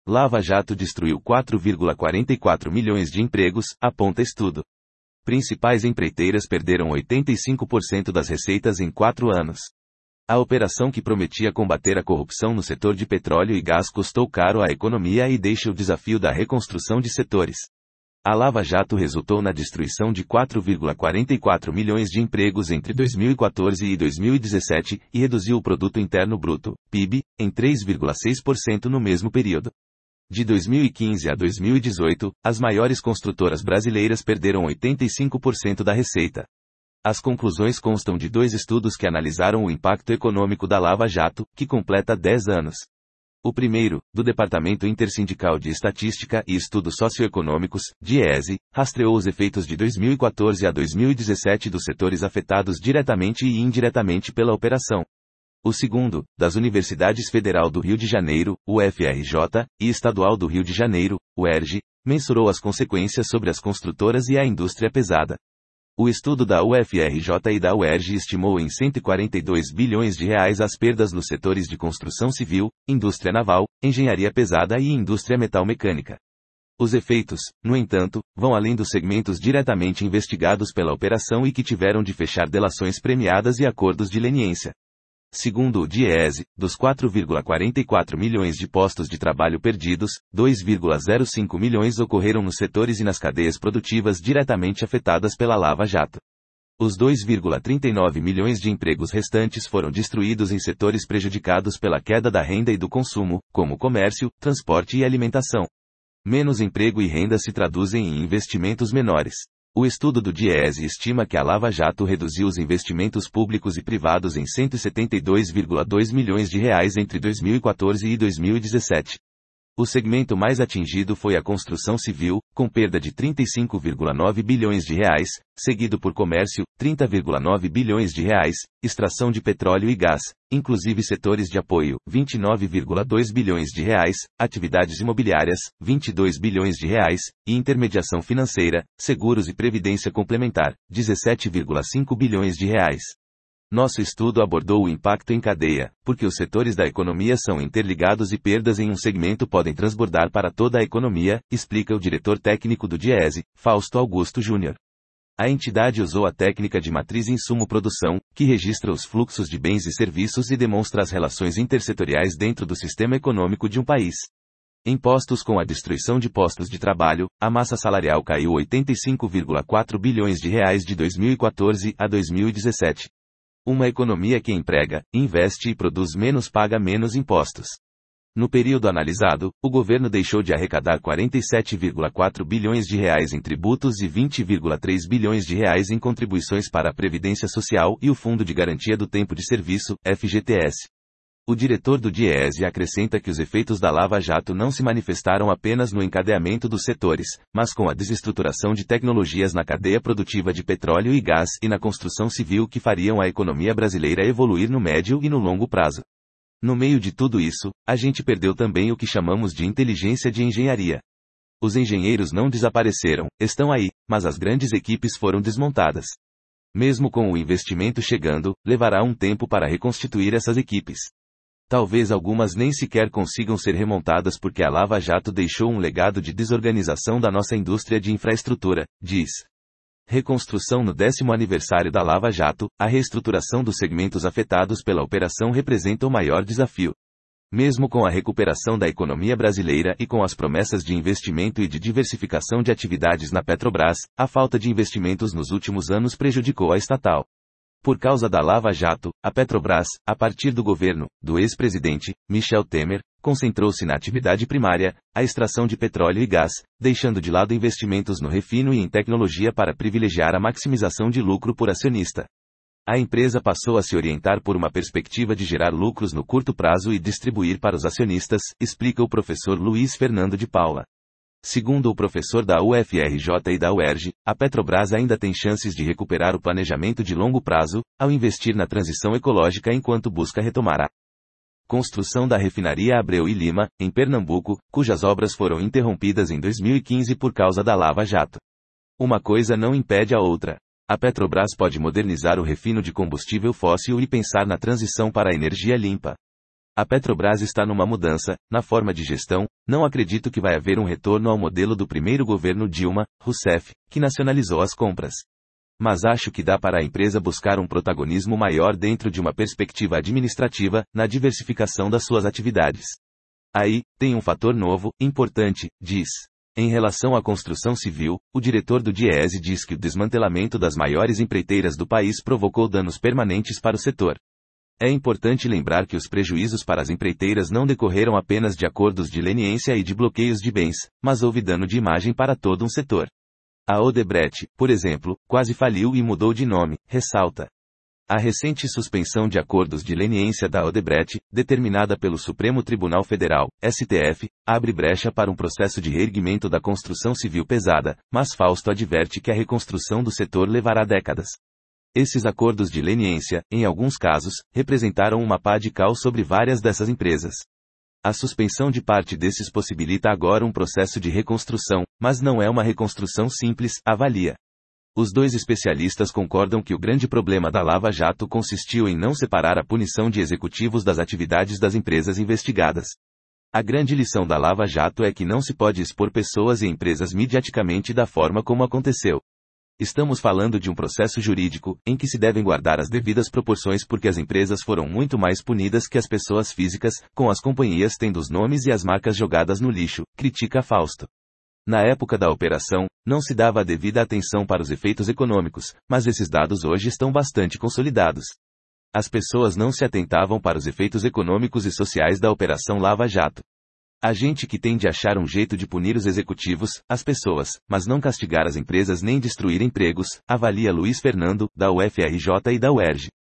Lava Jato destruiu 4,44 milhões de empregos, aponta estudo. Principais empreiteiras perderam 85% das receitas em 4 anos. A operação que prometia combater a corrupção no setor de petróleo e gás custou caro à economia e deixa o desafio da reconstrução de setores. A Lava Jato resultou na destruição de 4,44 milhões de empregos entre 2014 e 2017 e reduziu o Produto Interno Bruto, PIB, em 3,6% no mesmo período. De 2015 a 2018, as maiores construtoras brasileiras perderam 85% da receita. As conclusões constam de 2 estudos que analisaram o impacto econômico da Lava Jato, que completa 10 anos. O primeiro, do Departamento Intersindical de Estatística e Estudos Socioeconômicos, DIESE, rastreou os efeitos de 2014 a 2017 dos setores afetados diretamente e indiretamente pela operação. O segundo, das Universidades Federal do Rio de Janeiro, UFRJ, e Estadual do Rio de Janeiro, UERJ, mensurou as consequências sobre as construtoras e a indústria pesada. O estudo da UFRJ e da UERJ estimou em 142 bilhões de reais as perdas nos setores de construção civil, indústria naval, engenharia pesada e indústria metal-mecânica. Os efeitos, no entanto, vão além dos segmentos diretamente investigados pela operação e que tiveram de fechar delações premiadas e acordos de leniência. Segundo o DIESE, dos 4,44 milhões de postos de trabalho perdidos, 2,05 milhões ocorreram nos setores e nas cadeias produtivas diretamente afetadas pela Lava Jato. Os 2,39 milhões de empregos restantes foram destruídos em setores prejudicados pela queda da renda e do consumo, como comércio, transporte e alimentação. Menos emprego e renda se traduzem em investimentos menores. O estudo do DIESE estima que a Lava Jato reduziu os investimentos públicos e privados em 172,2 milhões de reais entre 2014 e 2017. O segmento mais atingido foi a construção civil, com perda de 35,9 bilhões de reais, seguido por comércio, 30,9 bilhões de reais, extração de petróleo e gás, inclusive setores de apoio, 29,2 bilhões de reais, atividades imobiliárias, 22 bilhões de reais, e intermediação financeira, seguros e previdência complementar, 17,5 bilhões de reais. Nosso estudo abordou o impacto em cadeia, porque os setores da economia são interligados e perdas em um segmento podem transbordar para toda a economia, explica o diretor técnico do DIESE, Fausto Augusto Júnior. A entidade usou a técnica de matriz insumo-produção, que registra os fluxos de bens e serviços e demonstra as relações intersetoriais dentro do sistema econômico de um país. Impostos com a destruição de postos de trabalho, a massa salarial caiu 85,4 bilhões de reais de 2014 a 2017. Uma economia que emprega, investe e produz menos paga menos impostos. No período analisado, o governo deixou de arrecadar 47,4 bilhões de reais em tributos e 20,3 bilhões de reais em contribuições para a Previdência Social e o Fundo de Garantia do Tempo de Serviço, FGTS. O diretor do DIESE acrescenta que os efeitos da Lava Jato não se manifestaram apenas no encadeamento dos setores, mas com a desestruturação de tecnologias na cadeia produtiva de petróleo e gás e na construção civil que fariam a economia brasileira evoluir no médio e no longo prazo. No meio de tudo isso, a gente perdeu também o que chamamos de inteligência de engenharia. Os engenheiros não desapareceram, estão aí, mas as grandes equipes foram desmontadas. Mesmo com o investimento chegando, levará um tempo para reconstituir essas equipes. Talvez algumas nem sequer consigam ser remontadas porque a Lava Jato deixou um legado de desorganização da nossa indústria de infraestrutura, diz. Reconstrução no 10º aniversário da Lava Jato, a reestruturação dos segmentos afetados pela operação representa o maior desafio. Mesmo com a recuperação da economia brasileira e com as promessas de investimento e de diversificação de atividades na Petrobras, a falta de investimentos nos últimos anos prejudicou a estatal. Por causa da Lava Jato, a Petrobras, a partir do governo, do ex-presidente, Michel Temer, concentrou-se na atividade primária, a extração de petróleo e gás, deixando de lado investimentos no refino e em tecnologia para privilegiar a maximização de lucro por acionista. A empresa passou a se orientar por uma perspectiva de gerar lucros no curto prazo e distribuir para os acionistas, explica o professor Luiz Fernando de Paula. Segundo o professor da UFRJ e da UERJ, a Petrobras ainda tem chances de recuperar o planejamento de longo prazo, ao investir na transição ecológica enquanto busca retomar a construção da refinaria Abreu e Lima, em Pernambuco, cujas obras foram interrompidas em 2015 por causa da Lava Jato. Uma coisa não impede a outra. A Petrobras pode modernizar o refino de combustível fóssil e pensar na transição para a energia limpa. A Petrobras está numa mudança, na forma de gestão. Não acredito que vai haver um retorno ao modelo do primeiro governo Dilma Rousseff, que nacionalizou as compras. Mas acho que dá para a empresa buscar um protagonismo maior dentro de uma perspectiva administrativa, na diversificação das suas atividades. Aí, tem um fator novo, importante, diz. Em relação à construção civil, o diretor do Diese diz que o desmantelamento das maiores empreiteiras do país provocou danos permanentes para o setor. É importante lembrar que os prejuízos para as empreiteiras não decorreram apenas de acordos de leniência e de bloqueios de bens, mas houve dano de imagem para todo um setor. A Odebrecht, por exemplo, quase faliu e mudou de nome, ressalta. A recente suspensão de acordos de leniência da Odebrecht, determinada pelo Supremo Tribunal Federal, STF, abre brecha para um processo de reerguimento da construção civil pesada, mas Fausto adverte que a reconstrução do setor levará décadas. Esses acordos de leniência, em alguns casos, representaram uma pá de cal sobre várias dessas empresas. A suspensão de parte desses possibilita agora um processo de reconstrução, mas não é uma reconstrução simples, avalia. Os dois especialistas concordam que o grande problema da Lava Jato consistiu em não separar a punição de executivos das atividades das empresas investigadas. A grande lição da Lava Jato é que não se pode expor pessoas e empresas mediaticamente da forma como aconteceu. Estamos falando de um processo jurídico, em que se devem guardar as devidas proporções porque as empresas foram muito mais punidas que as pessoas físicas, com as companhias tendo os nomes e as marcas jogadas no lixo, critica Fausto. Na época da operação, não se dava a devida atenção para os efeitos econômicos, mas esses dados hoje estão bastante consolidados. As pessoas não se atentavam para os efeitos econômicos e sociais da Operação Lava Jato. Há gente que tem de achar um jeito de punir os executivos, as pessoas, mas não castigar as empresas nem destruir empregos, avalia Luiz Fernando, da UFRJ e da UERJ.